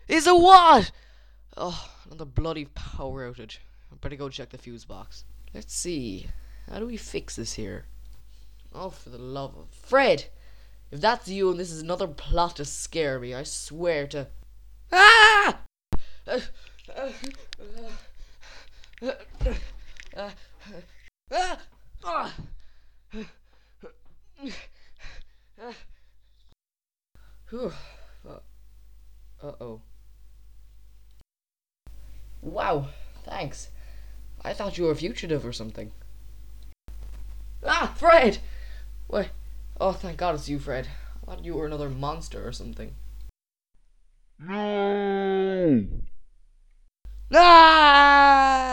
Is it what? Oh, another bloody power outage. I better go check the fuse box. Let's see. How do we fix this here? Oh, for the love of Fred! If that's you and this is another plot to scare me, I swear to. Ah! Uh, uh, uh, uh, uh, uh, Whew. Uh-oh. Wow, thanks. I thought you were a fugitive or something. Ah, Fred! Wait. Oh, thank God it's you, Fred. I thought you were another monster or something. No! Ah!